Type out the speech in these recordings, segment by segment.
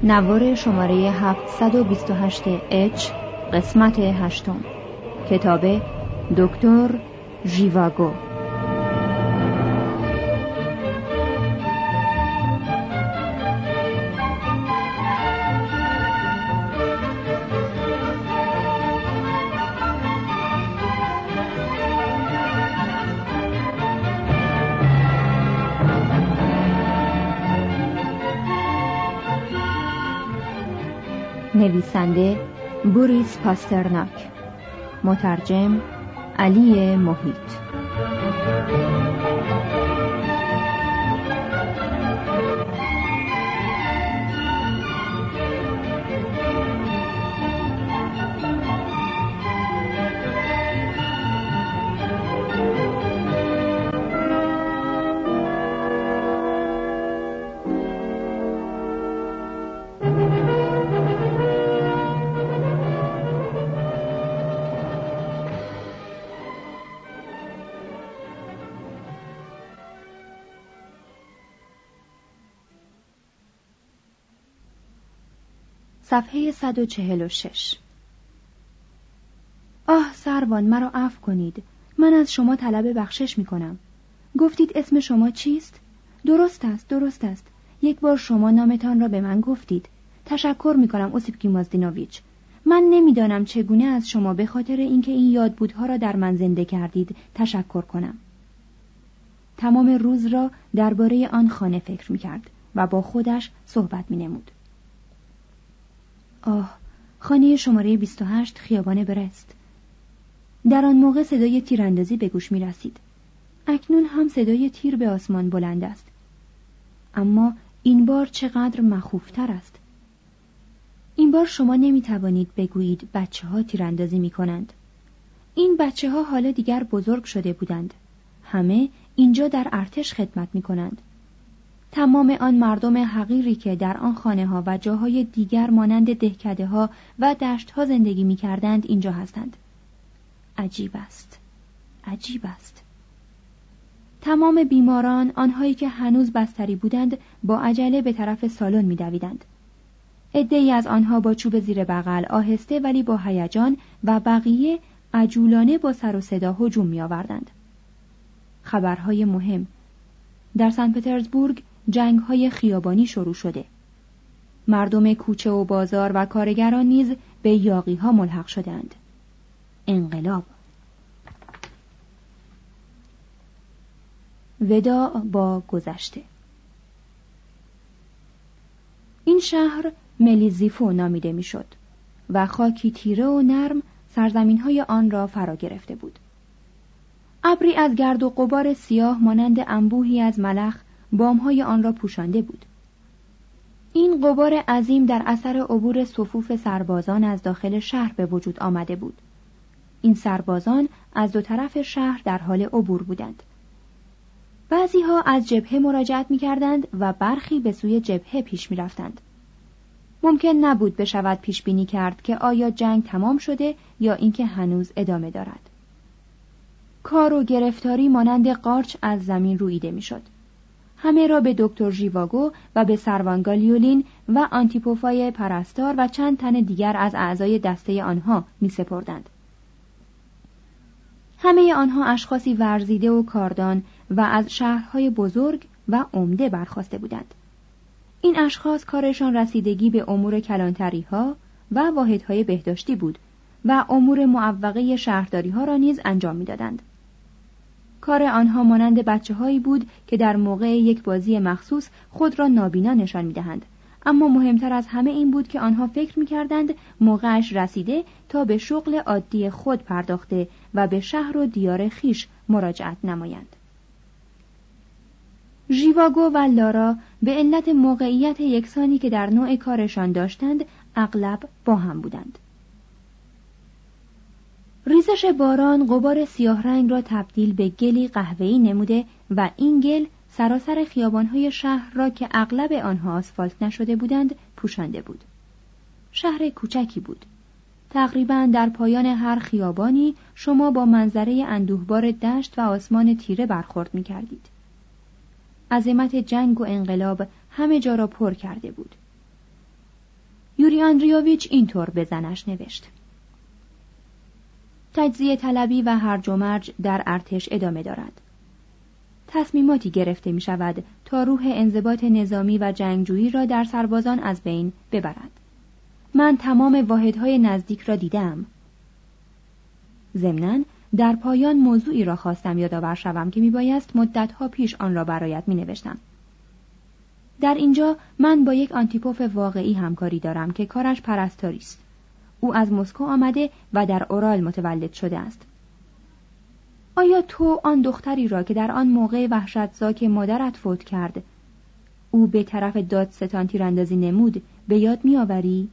نوار شماره 728 اچ قسمت 8 کتاب دکتر ژیواگو. نویسنده بوریس پاسترناک، مترجم علی محیط. صفحه 146. آه سروان، مرا عفو کنید. من از شما طلب بخشش می کنم. گفتید اسم شما چیست؟ درست است. یک بار شما نامتان را به من گفتید. تشکر می کنم اوسیپ گیمازدینوویچ. من نمیدانم چگونه از شما به خاطر اینکه این یادبودها را در من زنده کردید تشکر کنم. تمام روز را درباره آن خانه فکر می کرد و با خودش صحبت می نمود. آه، خانه شماره 28 خیابان برست. در آن موقع صدای تیراندازی به گوش می رسید. اکنون هم صدای تیر به آسمان بلند است. اما این بار چقدر مخوفتر است. این بار شما نمی توانید بگویید بچه ها تیراندازی می کنند. این بچه ها حالا دیگر بزرگ شده بودند. همه اینجا در ارتش خدمت می کنند. تمام آن مردم حقیری که در آن خانه ها و جاهای دیگر مانند دهکده ها و دشت ها زندگی می کردند اینجا هستند. عجیب است. تمام بیماران، آنهایی که هنوز بستری بودند، با عجله به طرف سالن می دویدند. عده‌ای از آنها با چوب زیر بغل آهسته ولی با هیجان و بقیه عجولانه با سر و صدا هجوم می آوردند. خبرهای مهم: در سن پترزبورگ جنگ‌های خیابانی شروع شده. مردم کوچه و بازار و کارگران نیز به یاغی‌ها ملحق شدند. انقلاب. وداع با گذشته. این شهر ملیزیفو نامیده میشد و خاکی تیره و نرم سرزمین‌های آن را فرا گرفته بود. ابری از گرد و غبار سیاه مانند انبوهی از ملخ بام‌های آن را پوشانده بود. این غبار عظیم در اثر عبور صفوف سربازان از داخل شهر به وجود آمده بود. این سربازان از دو طرف شهر در حال عبور بودند. بعضی‌ها از جبهه مراجعت می‌کردند و برخی به سوی جبهه پیش می‌رفتند. ممکن نبود بشود پیش بینی کرد که آیا جنگ تمام شده یا اینکه هنوز ادامه دارد. کار و گرفتاری مانند قارچ از زمین رویده می‌شد. همه را به دکتر ژیواگو و به سروان گالیولین و آنتیپوفای پرستار و چند تن دیگر از اعضای دسته آنها می‌سپردند. همه آنها اشخاصی ورزیده و کاردان و از شهرهای بزرگ و عمده برخاسته بودند. این اشخاص کارشان رسیدگی به امور کلانتری‌ها و واحدهای بهداشتی بود و امور معوقه شهرداری‌ها را نیز انجام می‌دادند. کار آنها مانند بچه‌هایی بود که در موقع یک بازی مخصوص خود را نابینا نشان می‌دهند، اما مهمتر از همه این بود که آنها فکر می‌کردند موقعش رسیده تا به شغل عادی خود پرداخته و به شهر و دیار خیش مراجعت نمایند. ژیواگو و لارا به علت موقعیت یکسانی که در نوع کارشان داشتند اغلب با هم بودند. ریزش باران غبار سیاه رنگ را تبدیل به گلی قهوه‌ای نموده و این گل سراسر خیابان‌های شهر را که اغلب آنها آسفالت نشده بودند پوشانده بود. شهر کوچکی بود. تقریباً در پایان هر خیابانی شما با منظره اندوهبار دشت و آسمان تیره برخورد می‌کردید. عظمت جنگ و انقلاب همه جا را پر کرده بود. یوری آندریوویچ اینطور به زنش نوشت: تجزیه طلبی و هرج و مرج در ارتش ادامه دارد. تصمیماتی گرفته می شود تا روح انضباط نظامی و جنگجویی را در سربازان از بین ببرد. من تمام واحدهای نزدیک را دیدم. ضمناً در پایان موضوعی را خواستم یادآور شوم که میبایست مدتها پیش آن را برایت مینوشتم. در اینجا من با یک آنتیپوف واقعی همکاری دارم که کارش پرستاری است. او از مسکو آمده و در اورال متولد شده است. آیا تو آن دختری را که در آن موقع وحشتناک مادرت فوت کرد، او به طرف دادستان تیراندازی نمود، به یاد می‌آوری؟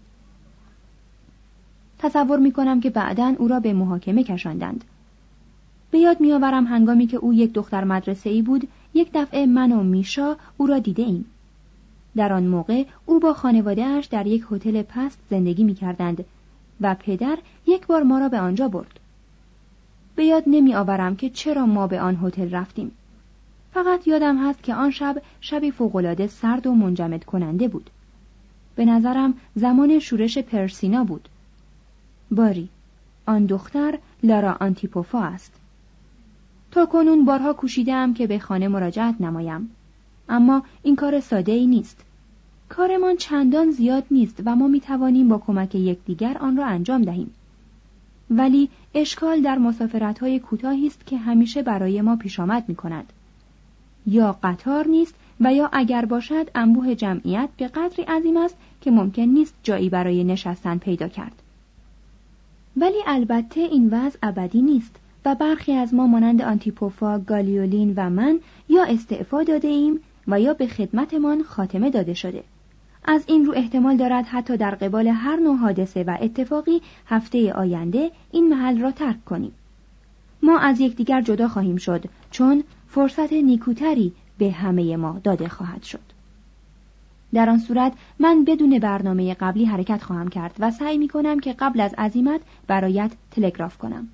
تصور می‌کنم که بعداً او را به محاکمه کشاندند. به یاد می‌آورم هنگامی که او یک دختر مدرسه‌ای بود، یک دفعه من و میشا او را دیده ایم. در آن موقع او با خانواده‌اش در یک هتل پست زندگی می‌کردند و پدر یک بار ما را به آنجا برد. به یاد نمی‌آورم که چرا ما به آن هتل رفتیم. فقط یادم هست که آن شبی فوق‌العاده سرد و منجمد کننده بود. به نظرم زمان شورش پرسینا بود. باری، آن دختر لارا آنتیپوفا است. تا کنون بارها کوشیدم که به خانه مراجعت نمایم، اما این کار ساده‌ای نیست. کارمان چندان زیاد نیست و ما می‌توانیم با کمک یکدیگر آن را انجام دهیم. ولی اشکال در مسافرت‌های کوتاهی است که همیشه برای ما پیش آمد می‌کند. یا قطار نیست و یا اگر باشد انبوه جمعیت به قدری عظیم است که ممکن نیست جایی برای نشستن پیدا کرد. ولی البته این وضع ابدی نیست و برخی از ما مانند آنتیپوفا، گالیولین و من یا استعفا داده ایم و یا به خدمتمان خاتمه داده شده. از این رو احتمال دارد حتی در قبال هر نوع حادثه و اتفاقی هفته آینده این محل را ترک کنیم. ما از یکدیگر جدا خواهیم شد چون فرصت نیکوتری به همه ما داده خواهد شد. در آن صورت من بدون برنامه قبلی حرکت خواهم کرد و سعی می کنم که قبل از عزیمت برایت تلگراف کنم.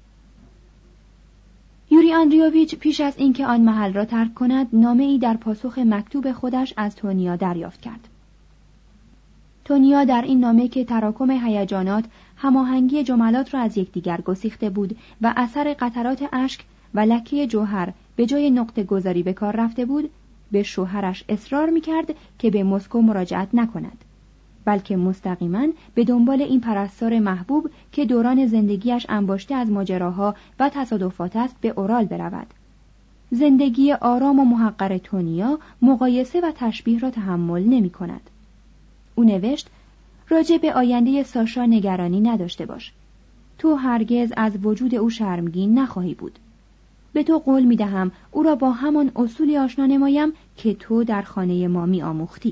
یوری آندریوویچ پیش از اینکه آن محل را ترک کند نامه‌ای در پاسخ مکتوب خودش از تونیا دریافت کرد. تونیا در این نامه که تراکم هیجانات، هماهنگی جملات را از یکدیگر گسیخته بود و اثر قطرات اشک و لکه جوهر به جای نقطه گذاری به کار رفته بود، به شوهرش اصرار می‌کرد که به مسکو مراجعت نکند، بلکه مستقیما به دنبال این پرستار محبوب که دوران زندگیش انباشته از ماجراها و تصادفات است به اورال برود. زندگی آرام و محقر تونیا مقایسه و تشبیه را تحمل نمی‌کند. او نوشت: راجع به آینده ساشا نگرانی نداشته باش. تو هرگز از وجود او شرمگین نخواهی بود. به تو قول می‌دهم او را با همان اصولی آشنا نمایم که تو در خانه ما می‌آموختی.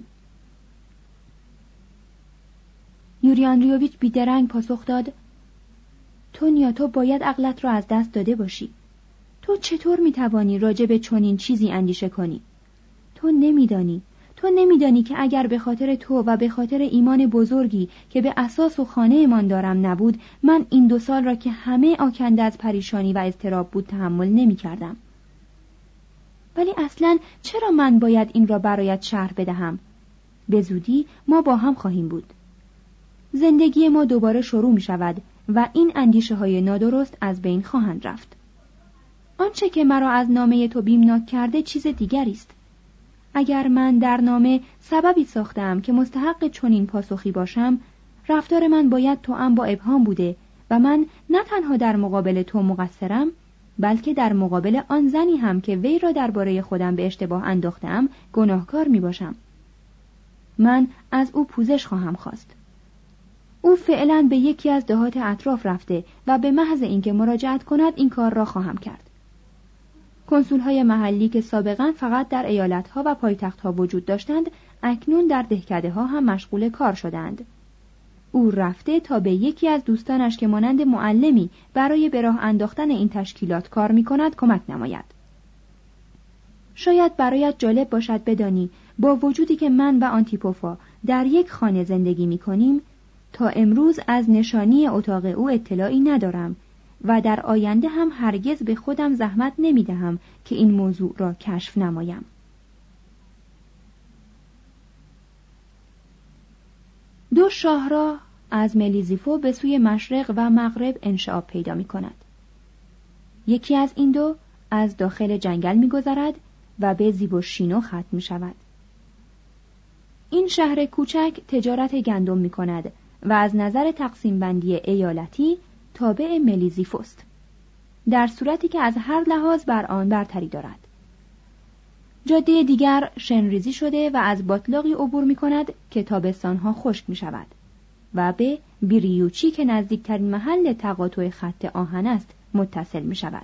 یوری آندریوویچ بیدرنگ پاسخ داد: تونیا، تو باید عقلت را از دست داده باشی. تو چطور می‌توانی راجع به چنین چیزی اندیشه کنی؟ تو نمی‌دانی که اگر به خاطر تو و به خاطر ایمان بزرگی که به اساس و خانه من دارم نبود، من این 2 سال را که همه آکنده از پریشانی و اضطراب بود تحمل نمی‌کردم. ولی اصلاً چرا من باید این را برایت شرح بدهم؟ به زودی ما با هم خواهیم بود. زندگی ما دوباره شروع می‌شود و این اندیشه‌های نادرست از بین خواهند رفت. آنچه که مرا از نامه تو بیمناک کرده چیز دیگری است. اگر من در نامه سببی ساختم که مستحق چنین پاسخی باشم، رفتار من باید توأم با ابهام بوده و من نه تنها در مقابل تو مقصرم، بلکه در مقابل آن زنی هم که وی را درباره خودم به اشتباه انداختم گناهکار می باشم. من از او پوزش خواهم خواست. او فعلا به یکی از دهات اطراف رفته و به محض اینکه مراجعت کند این کار را خواهم کرد. کنسول‌های محلی که سابقاً فقط در ایالت‌ها و پایتخت‌ها وجود داشتند، اکنون در دهکده‌ها هم مشغول کار شدند. او رفته تا به یکی از دوستانش که مانند معلمی برای به راه انداختن این تشکیلات کار می‌کند کمک نماید. شاید برایت جالب باشد بدانی با وجودی که من و آنتیپوفا در یک خانه زندگی می‌کنیم، تا امروز از نشانی اتاق او اطلاعی ندارم و در آینده هم هرگز به خودم زحمت نمی‌دهم که این موضوع را کشف نمایم. دو شاهراه از ملیزیفو به سوی مشرق و مغرب انشعاب پیدا می کند. یکی از این دو از داخل جنگل می گذرد و به زیبوشینو ختم می شود. این شهر کوچک تجارت گندم می کند و از نظر تقسیم بندی ایالتی تابع ملیزیفوست، در صورتی که از هر لحاظ بر آن برتری دارد. جاده دیگر شنریزی شده و از باطلاقی عبور می کند که تابستانها خشک می شود و به بیریوچی که نزدیکترین محل تقاطع خط آهن است متصل می شود.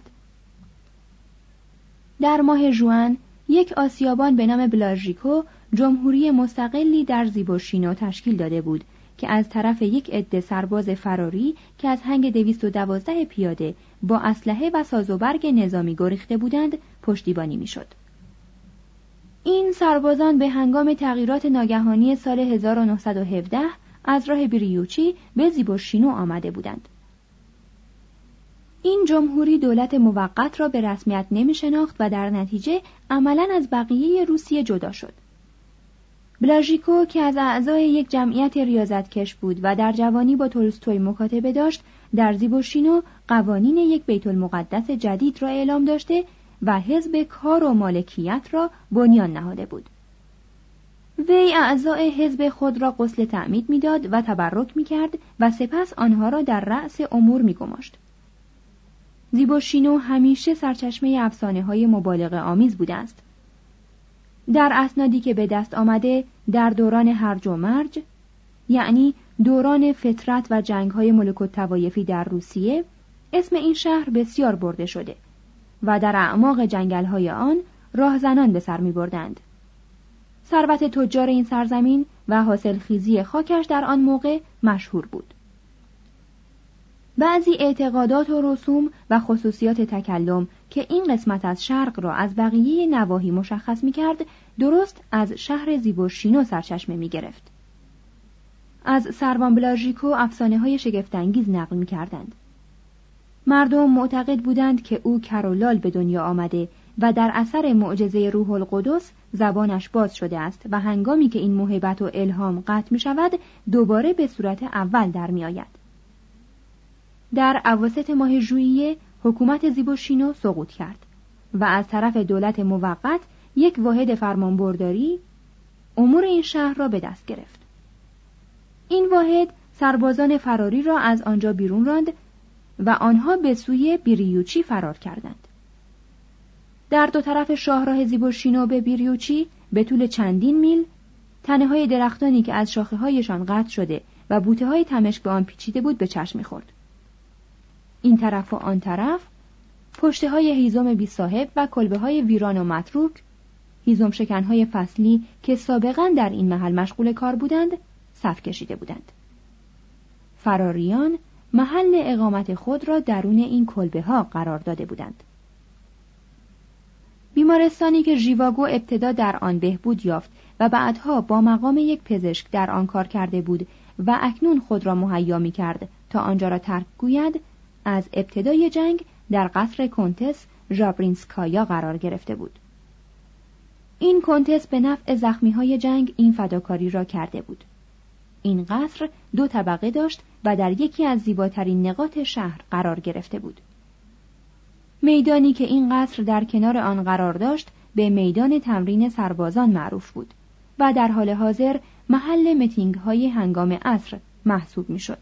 در ماه ژوئن یک آسیابان به نام بلاژیکو جمهوری مستقلی در زیبوشینو تشکیل داده بود که از طرف یک عده سرباز فراری که از هنگ 212 پیاده با اسلحه و سازوبرگ نظامی گریخته بودند پشتیبانی میشد. این سربازان به هنگام تغییرات ناگهانی سال 1917 از راه بیریوچی به زیبوشینو آمده بودند. این جمهوری دولت موقت را به رسمیت نمی شناخت و در نتیجه عملاً از بقیه روسیه جدا شد. بلاژیکو که از اعضای یک جمعیت ریاضتکش بود و در جوانی با تولستوی مکاتبه داشت، در زیبوشینو قوانین یک بیت المقدس جدید را اعلام داشته و حزب کار و مالکیت را بنیان نهاده بود. وی اعضای حزب خود را غسل تعمید می‌داد و تبرک می‌کرد و سپس آنها را در رأس امور می‌گماشت. زیبوشینو همیشه سرچشمه افسانه‌های مبالغه آمیز بوده است. در اسنادی که به دست آمده در دوران هرج و مرج، یعنی دوران فترت و جنگ‌های ملوک الطوایفی در روسیه، اسم این شهر بسیار برده شده و در اعماق جنگل‌های آن راهزنان به سر می‌بردند. ثروت تجار این سرزمین و حاصلخیزی خاکش در آن موقع مشهور بود. بعضی اعتقادات و رسوم و خصوصیات تکلم که این قسمت از شرق را از بقیه نواحی مشخص می‌کرد، درست از شهر زیبوشینو سرچشمه می‌گرفت. از سروان بلاژیکو افسانه‌های شگفت‌انگیز نقل می‌کردند. مردم معتقد بودند که او کرولال به دنیا آمده و در اثر معجزه روح القدس زبانش باز شده است و هنگامی که این موهبت و الهام قطع می‌شود، دوباره به صورت اول در می‌آید. در اواسط ماه ژوئیه حکومت زیبوشینو سقوط کرد و از طرف دولت موقت یک واحد فرمانبرداری امور این شهر را به دست گرفت. این واحد سربازان فراری را از آنجا بیرون راند و آنها به سوی بیریوچی فرار کردند. در دو طرف شاهراه زیبوشینو به بیریوچی به طول چندین میل تنه‌های درختانی که از شاخه‌هایشان قطع شده و بوته‌های تمشک به آن پیچیده بود به چشم می‌خورد. این طرف و آن طرف پشته‌های هیزم بی صاحب و کلبه‌های ویران و متروک، هیزم شکن‌های فصلی که سابقاً در این محل مشغول کار بودند، صف کشیده بودند. فراریان محل اقامت خود را درون این کلبه‌ها قرار داده بودند. بیمارستانی که ژیواگو ابتدا در آن بهبود یافت و بعدها با مقام یک پزشک در آن کار کرده بود و اکنون خود را مهیا می‌کرد تا آنجا را ترک گوید، از ابتدای جنگ در قصر کنتس ژابرینسکایا قرار گرفته بود. این کنتس به نفع زخمی‌های جنگ این فداکاری را کرده بود. این قصر 2 طبقه داشت و در یکی از زیباترین نقاط شهر قرار گرفته بود. میدانی که این قصر در کنار آن قرار داشت به میدان تمرین سربازان معروف بود و در حال حاضر محل میتینگ‌های هنگام عصر محسوب می‌شد.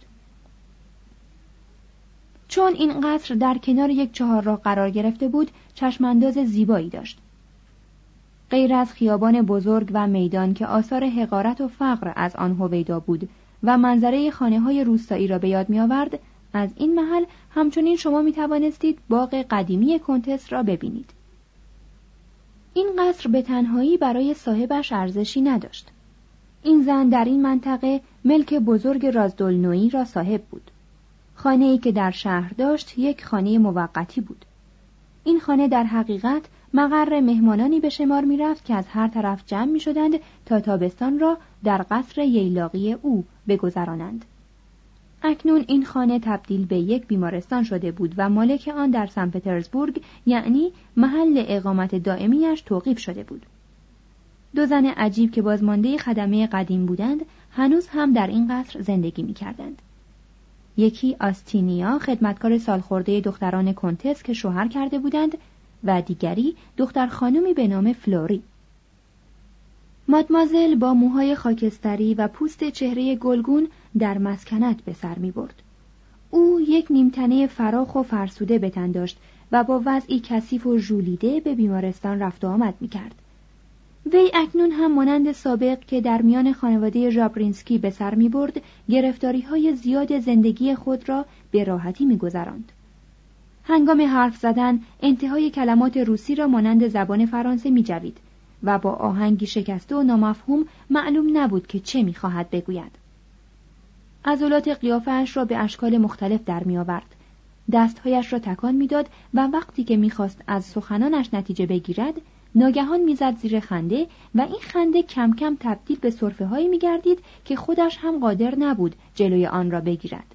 چون این قصر در کنار یک چهارراه قرار گرفته بود، چشمانداز زیبایی داشت. غیر از خیابان بزرگ و میدان که آثار حقارت و فقر از آن هویدا بود و منظره خانه‌های روستایی را به یاد می‌آورد، از این محل همچنین شما می‌توانستید باغ قدیمی کنتس را ببینید. این قصر به تنهایی برای صاحبش ارزشی نداشت. این زن در این منطقه ملک بزرگ رازدولنویی را صاحب بود. خانه‌ای که در شهر داشت یک خانه موقتی بود. این خانه در حقیقت مقر مهمانانی به شمار می رفت که از هر طرف جمع می شدند تا تابستان را در قصر ییلاقی او بگذرانند. اکنون این خانه تبدیل به یک بیمارستان شده بود و مالک آن در سن پترزبورگ، یعنی محل اقامت دائمیش، توقیف شده بود. دو زن عجیب که بازمانده خدمه قدیم بودند هنوز هم در این قصر زندگی می‌کردند. یکی آستینیا، خدمتکار سالخورده دختران کنتس که شوهر کرده بودند، و دیگری دختر خانمی به نام فلوری. مادمازل با موهای خاکستری و پوست چهره گلگون در مسکنت به سر می برد. او یک نیمتنه فراخ و فرسوده به تن داشت و با وضعی کثیف و ژولیده به بیمارستان رفت و آمد می کرد. وی اکنون هم مانند سابق که در میان خانواده ژابرینسکی به سر می برد، گرفتاری‌های زیاد زندگی خود را به راحتی می گذراند. هنگام حرف زدن انتهای کلمات روسی را مانند زبان فرانسه می جوید و با آهنگی شکسته و نامفهوم معلوم نبود که چه می خواهد بگوید. عضلات قیافه‌اش را به اشکال مختلف در می آورد. دستهایش را تکان می داد و وقتی که می خواست از سخنانش نتیجه بگیرد، ناگهان میزد زیر خنده و این خنده کم کم تبدیل به سرفه‌هایی می‌گردید که خودش هم قادر نبود جلوی آن را بگیرد.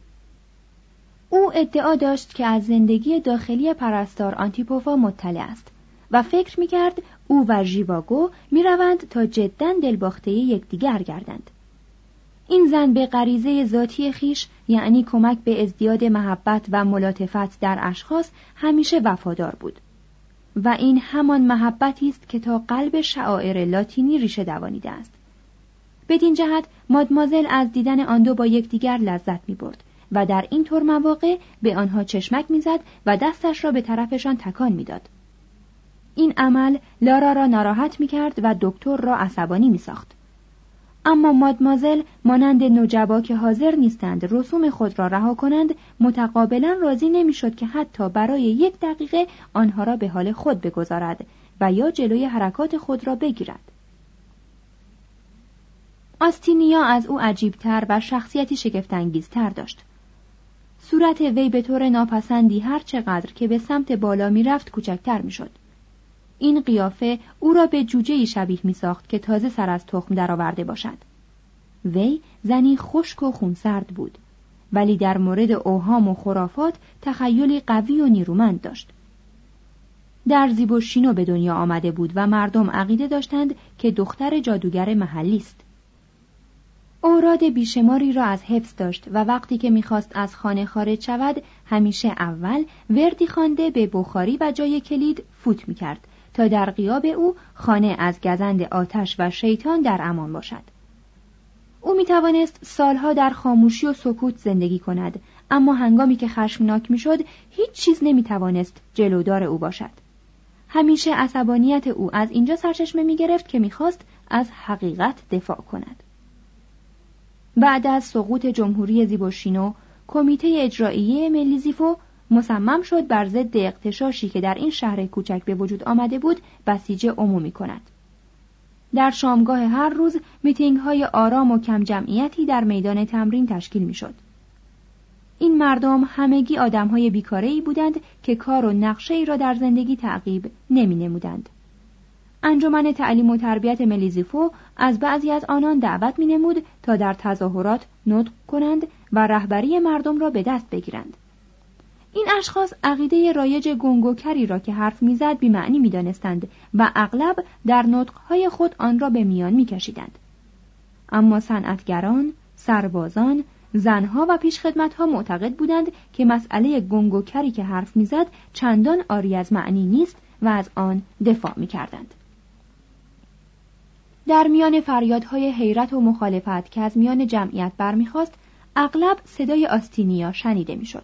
او ادعا داشت که از زندگی داخلی پرستار آنتیپوفا مطلع است و فکر می‌کرد او و ژیواگو می‌روند تا جداً دلباخته یکدیگر گردند. این زن به غریزه ذاتی خیش، یعنی کمک به ازدیاد محبت و ملاطفت در اشخاص، همیشه وفادار بود. و این همان محبتی است که تا قلب شعائر لاتینی ریشه دوانیده است. بدین جهت مادمازل از دیدن آن دو با یکدیگر لذت می‌برد و در این طور مواقع به آنها چشمک می‌زد و دستش را به طرفشان تکان می‌داد. این عمل لارا را ناراحت می‌کرد و دکتر را عصبانی می‌ساخت. اما مادمازل مانند نوجبا که حاضر نیستند رسوم خود را رها کنند، متقابلا راضی نمی‌شد که حتی برای 1 دقیقه آنها را به حال خود بگذارد و یا جلوی حرکات خود را بگیرد. آستینیا از او عجیب‌تر و شخصیتی شگفت‌انگیزتر داشت. صورت وی به طور ناپسندی هر چقدر که به سمت بالا می‌رفت کوچکتر می‌شد. این قیافه او را به جوجه‌ای شبیه می‌ساخت که تازه سر از تخم درآورده باشد. وی زنی خشک و خونسرد بود، ولی در مورد اوهام و خرافات تخیلی قوی و نیرومند داشت. در زیبوشینو به دنیا آمده بود و مردم عقیده داشتند که دختر جادوگر محلی است. اوراد بیشماری را از حفظ داشت و وقتی که می‌خواست از خانه خارج شود، همیشه اول وردی خوانده به بخاری و جای کلید فوت می‌کرد تا در غیاب او خانه از گزند آتش و شیطان در امان باشد. او می‌توانست سالها در خاموشی و سکوت زندگی کند، اما هنگامی که خشمناک می‌شد، هیچ چیز نمی‌توانست جلودار او باشد. همیشه عصبانیت او از اینجا سرچشمه می‌گرفت که می‌خواست از حقیقت دفاع کند. بعد از سقوط جمهوری زیبوشینو، کمیته اجرایی ملیزیفو مصمم شد بر ضد اغتشاشی که در این شهر کوچک به وجود آمده بود بسیج عمومی کند. در شامگاه هر روز میتینگ‌های آرام و کم جمعیتی در میدان تمرین تشکیل می‌شد. این مردم همگی آدم‌های بیکاره‌ای بودند که کار و نقشه‌ای را در زندگی تعقیب نمی‌نمودند. انجمن تعلیم و تربیت ملیزیفو از بعضی از آنان دعوت می‌نمود تا در تظاهرات نطق کنند و رهبری مردم را به دست بگیرند. این اشخاص عقیده رایج گنگوکری را که حرف میزد بی‌معنی می‌دانستند و اغلب در نطق‌های خود آن را به میان می‌کشیدند. اما صنعتگران، سربازان، زنها و پیشخدمت‌ها معتقد بودند که مسئله گنگوکری که حرف میزد چندان عاری از معنی نیست و از آن دفاع می‌کردند. در میان فریادهای حیرت و مخالفت که از میان جمعیت برمیخواست، اغلب صدای آستینیا شنیده میشد.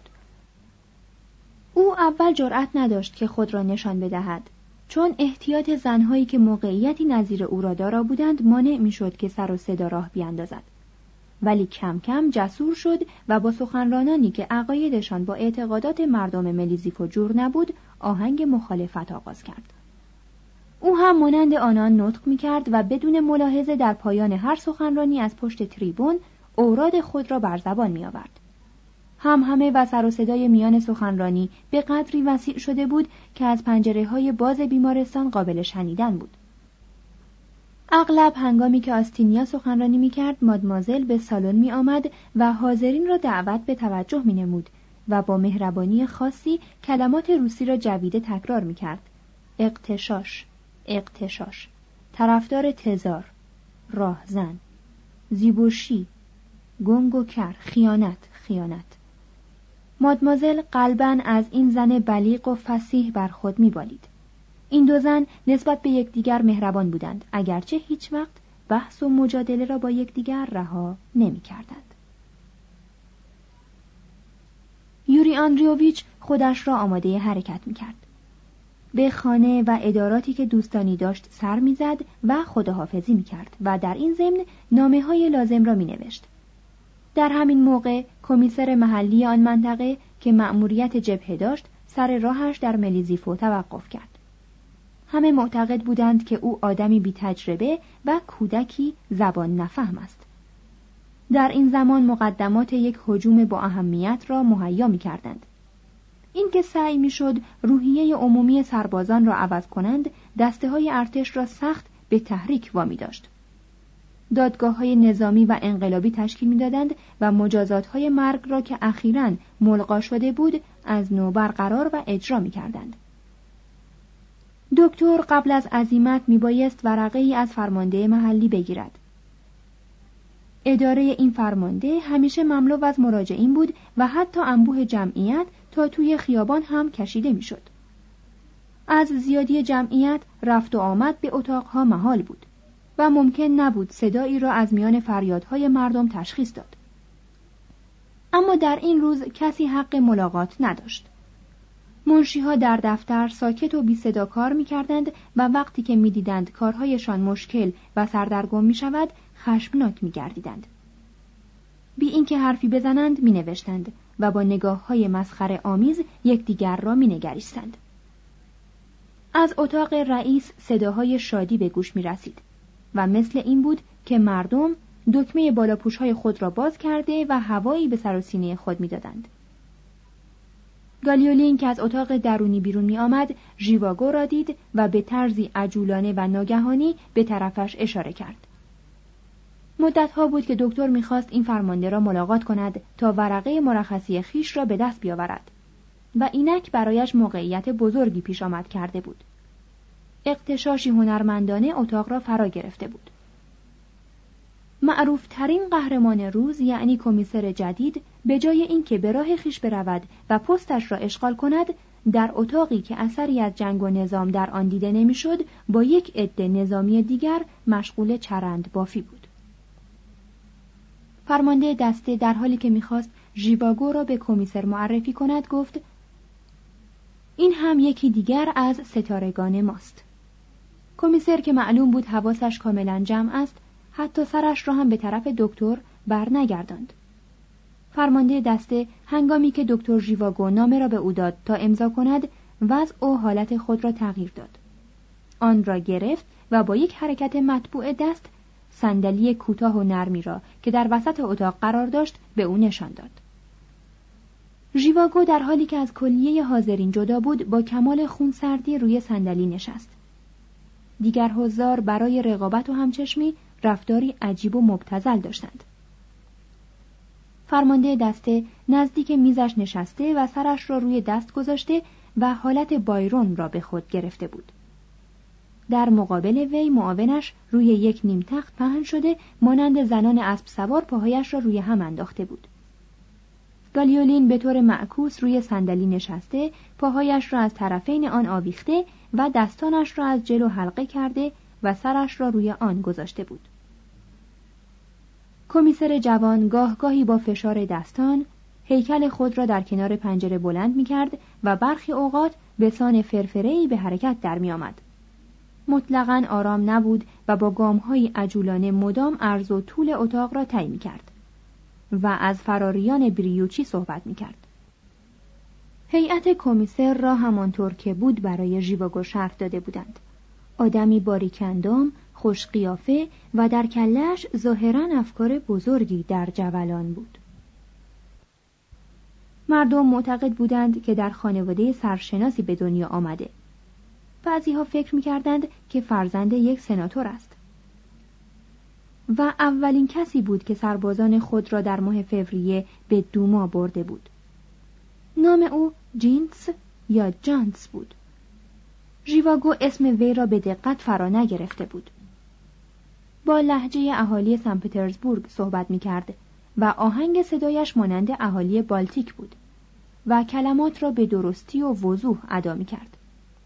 او اول جرأت نداشت که خود را نشان بدهد، چون احتیاط زنهایی که موقعیتی نظیر او را دارا بودند مانع میشد که سر و صدا راه بیاندازد. ولی کم کم جسور شد و با سخنرانانی که عقایدشان با اعتقادات مردم ملیزیفو جور نبود، آهنگ مخالفت آغاز کرد. او هم مانند آنان نطق می‌کرد و بدون ملاحظه در پایان هر سخنرانی از پشت تریبون اوراد خود را بر زبان می‌آورد. همهمه و سر و صدای میان سخنرانی به قدری وسیع شده بود که از پنجره‌های باز بیمارستان قابل شنیدن بود. اغلب هنگامی که آستینیا سخنرانی می‌کرد، مادمازل به سالن می‌آمد و حاضرین را دعوت به توجه می‌نمود و با مهربانی خاصی کلمات روسی را جویده تکرار می‌کرد. اغتشاش، اغتشاش، طرفدار تزار، راهزن، زیبوشی، گنگ و کر، خیانت. مادمازل قلباً از این زن بلیغ و فصیح بر خود می‌بالید. این دو زن نسبت به یکدیگر مهربان بودند، اگرچه هیچ وقت بحث و مجادله را با یکدیگر رها نمی‌کردند. یوری آندریوویچ خودش را آماده حرکت می‌کرد. به خانه و اداراتی که دوستانی داشت سر می‌زد و خداحافظی می‌کرد و در این ضمن نامه‌های لازم را می‌نوشت. در همین موقع کمیسر محلی آن منطقه که مأموریت جبهه داشت سر راهش در ملیزیفو توقف کرد. همه معتقد بودند که او آدمی بی تجربه و کودکی زبان نفهم است. در این زمان مقدمات یک هجوم با اهمیت را مهیا می‌کردند. این که سعی می‌شد روحیه عمومی سربازان را عوض کنند، دسته‌های ارتش را سخت به تحریک وامی داشت. دادگاه‌های نظامی و انقلابی تشکیل می‌دادند و مجازات‌های مرگ را که اخیراً ملغا شده بود از نو برقرار و اجرا می‌کردند. دکتر قبل از عزیمت میبایست ورقه‌ای از فرمانده محلی بگیرد. اداره این فرمانده همیشه مملو از مراجعین بود و حتی انبوه جمعیت تا توی خیابان هم کشیده میشد. از زیادی جمعیت رفت و آمد به اتاقها محال بود و ممکن نبود صدایی را از میان فریادهای مردم تشخیص داد. اما در این روز کسی حق ملاقات نداشت. منشی‌ها در دفتر ساکت و بی صدا کار می‌کردند و وقتی که می‌دیدند کارهایشان مشکل و سردرگم می‌شود، خشمناک می‌گردیدند. بی اینکه حرفی بزنند می‌نوشتند و با نگاه‌های مسخره آمیز یکدیگر را می‌نگریستند. از اتاق رئیس صداهای شادی به گوش می‌رسید و مثل این بود که مردم دکمه بالاپوش‌های خود را باز کرده و هوایی به سر و سینه خود می‌دادند. گالیولین که از اتاق درونی بیرون می آمد، ژیواگو را دید و به طرزی عجولانه و ناگهانی به طرفش اشاره کرد. مدتها بود که دکتر می‌خواست این فرمانده را ملاقات کند تا ورقه مرخصی خیش را به دست بیاورد و اینک برایش موقعیت بزرگی پیش آمد کرده بود. اغتشاشی هنرمندانه اتاق را فرا گرفته بود. معروفترین قهرمان روز یعنی کمیسر جدید به جای اینکه به راه خیش برود و پستش را اشغال کند، در اتاقی که اثری از جنگ و نظام در آن دیده نمیشد با یک عده نظامی دیگر مشغول چرند بافی بود. فرمانده دسته در حالی که میخواست ژیواگو را به کمیسر معرفی کند گفت: این هم یکی دیگر از ستارگان ماست. کمیسر که معلوم بود حواسش کاملا جمع است، حتی سرش را هم به طرف دکتر بر نگرداند. فرمانده دسته هنگامی که دکتر ژیواگو نامه را به او داد تا امضا کند، وضع و حالت خود را تغییر داد. آن را گرفت و با یک حرکت مطبوع دست صندلی کوتاه و نرمی را که در وسط اتاق قرار داشت به او نشان داد. ژیواگو در حالی که از کلیه حاضرین جدا بود با کمال خونسردی روی صندلی نشست. دیگر حضار برای رقابت و همچشمی رفتاری عجیب و مبتذل داشتند. فرمانده دسته نزدیک میزش نشسته و سرش را روی دست گذاشته و حالت بایرون را به خود گرفته بود. در مقابل وی معاونش روی یک نیم تخت پهن شده مانند زنان اسب سوار پاهایش را روی هم انداخته بود. گالیولین به طور معکوس روی صندلی نشسته، پاهایش را از طرفین آن آویخته و دستانش را از جلو حلقه کرده و سرش را روی آن گذاشته بود. کمیسر جوان گاهی با فشار دستان هیکل خود را در کنار پنجره بلند می‌کرد و برخی اوقات به سان فرفره‌ای به حرکت در می‌آمد. مطلقاً آرام نبود و با گام‌های عجولانه مدام عرض و طول اتاق را طی می‌کرد و از فراریان بریوچی صحبت می‌کرد. هیئت کمیسر را همانطور که بود برای ژیواگو شرح داده بودند. آدمی باریک‌اندام، خوش قیافه و در کله‌اش ظاهراً افکار بزرگی در جولان بود. مردم معتقد بودند که در خانواده سرشناسی به دنیا آمده. بعضی‌ها فکر می‌کردند که فرزند یک سناتور است. و اولین کسی بود که سربازان خود را در ماه فوریه به دوما برده بود. نام او جینس یا جانس بود. ژیواگو اسم وی را به دقت فرا نگرفته بود. با لهجه اهالی سن پترزبورگ صحبت می‌کرد و آهنگ صدایش مانند اهالی بالتیک بود و کلمات را به درستی و وضوح ادا می‌کرد.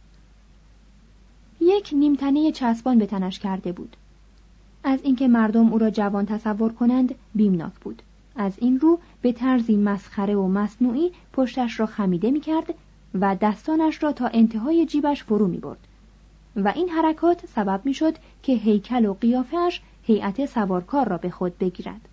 یک نیمتنه چسبان به تنش کرده بود. از اینکه مردم او را جوان تصور کنند بیمناک بود. از این رو به طرزی مسخره و مصنوعی پشتش را خمیده می‌کرد و دستانش را تا انتهای جیبش فرو می‌برد و این حرکات سبب می‌شد که هیکل و قیافه‌اش هیئت سوارکار را به خود بگیرد.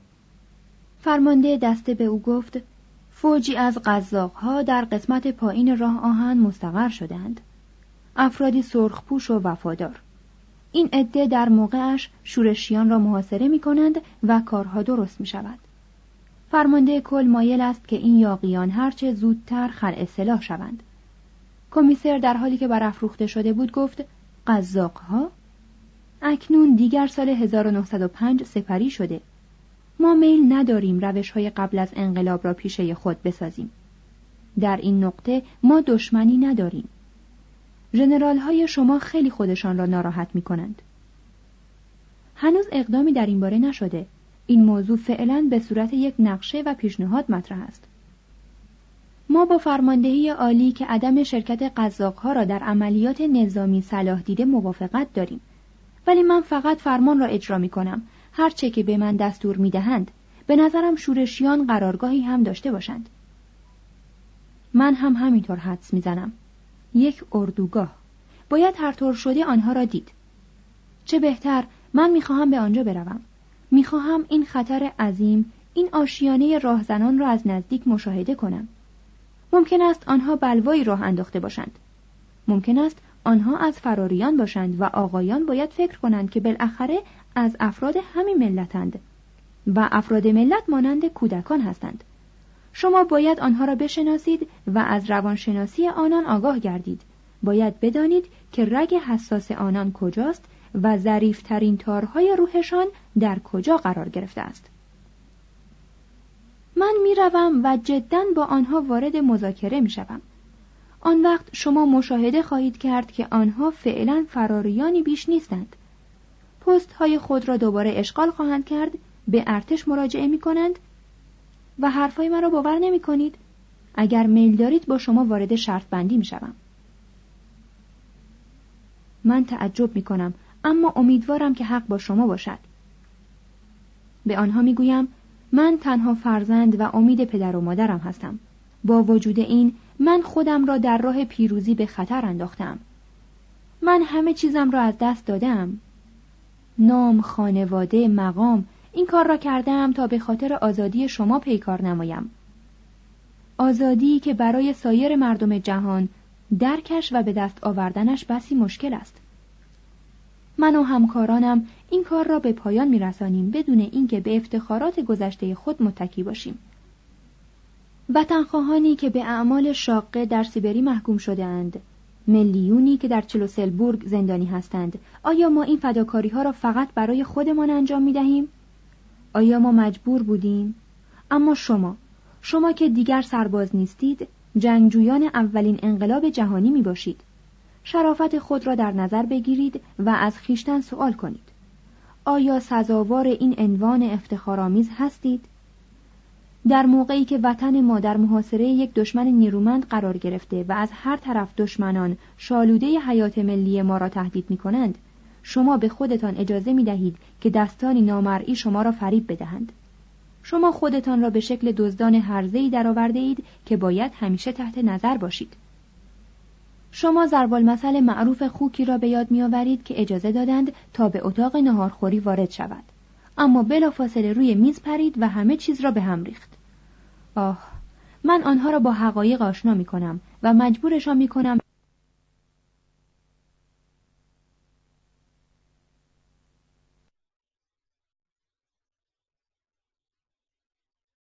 فرمانده دسته به او گفت: فوجی از قزاق‌ها در قسمت پایین راه آهن مستقر شدند. افرادی سرخپوش و وفادار. این عده در موقعش شورشیان را محاصره می‌کنند و کارها درست می‌شود. فرمانده کل مایل است که این یاغیان هرچه زودتر خلع سلاح شوند. کمیسر در حالی که برافروخته شده بود گفت: قزاق‌ها؟ اکنون دیگر سال 1905 سپری شده. ما میل نداریم روش‌های قبل از انقلاب را پیشه خود بسازیم. در این نقطه ما دشمنی نداریم. ژنرال‌های شما خیلی خودشان را ناراحت می‌کنند. هنوز اقدامی در این باره نشده. این موضوع فعلاً به صورت یک نقشه و پیشنهاد مطرح است. ما با فرماندهی عالی که عدم شرکت قزاق‌ها را در عملیات نظامی صلاح دیده موافقت داریم. ولی من فقط فرمان را اجرا می‌کنم. هر چه که به من دستور می‌دهند. به نظرم شورشیان قرارگاهی هم داشته باشند. من هم همینطور حدس می‌زنم. یک اردوگاه. باید هر طور شده آنها را دید. چه بهتر، من می‌خواهم به آنجا بروم. می‌خواهم این خطر عظیم، این آشیانه راهزنان را از نزدیک مشاهده کنم. ممکن است آنها بلوایی راه انداخته باشند. ممکن است آنها از فراریان باشند و آقایان باید فکر کنند که بالاخره از افراد همین ملتند و افراد ملت مانند کودکان هستند. شما باید آنها را بشناسید و از روانشناسی آنان آگاه گردید. باید بدانید که رگ حساس آنان کجاست و ظریف‌ترین تارهای روحشان در کجا قرار گرفته است. من میروم و جداً با آنها وارد مذاکره میشوم. آن وقت شما مشاهده خواهید کرد که آنها فعلاً فراریانی بیش نیستند. پست‌های خود را دوباره اشغال خواهند کرد، به ارتش مراجعه می‌کنند و حرفای من را باور نمی‌کنید. اگر میل دارید با شما وارد شرط بندی میشوم. من تعجب می‌کنم، اما امیدوارم که حق با شما باشد. به آنها میگویم من تنها فرزند و امید پدر و مادرم هستم. با وجود این من خودم را در راه پیروزی به خطر انداختم. من همه چیزم را از دست دادم. نام، خانواده، مقام، این کار را کردم تا به خاطر آزادی شما پیکار نمایم. آزادی که برای سایر مردم جهان درکش و به دست آوردنش بسی مشکل است. من و همکارانم این کار را به پایان می‌رسانیم بدون اینکه به افتخارات گذشته خود متکی باشیم. وطنخواهانی که به اعمال شاقه در سیبری محکوم شده‌اند، میلیونی که در چلوسلبورگ زندانی هستند، آیا ما این فداکاری‌ها را فقط برای خودمان انجام می‌دهیم؟ آیا ما مجبور بودیم؟ اما شما که دیگر سرباز نیستید، جنگجویان اولین انقلاب جهانی میباشید. شرافت خود را در نظر بگیرید و از خویشتن سؤال کنید. آیا سزاوار این عنوان افتخارآمیز هستید؟ در موقعی که وطن ما در محاصره یک دشمن نیرومند قرار گرفته و از هر طرف دشمنان شالوده حیات ملی ما را تهدید می‌کنند، شما به خودتان اجازه می‌دهید که دستانی نامرئی شما را فریب بدهند. شما خودتان را به شکل دزدان هرزه‌ای درآورده اید که باید همیشه تحت نظر باشید. شما ضرب المثل معروف خوکی را به یاد می‌آورید که اجازه دادند تا به اتاق ناهارخوری وارد شود، اما بلافاصله روی میز پرید و همه چیز را به هم ریخت. آه، من آنها را با حقایق آشنا می‌کنم و مجبورشان می‌کنم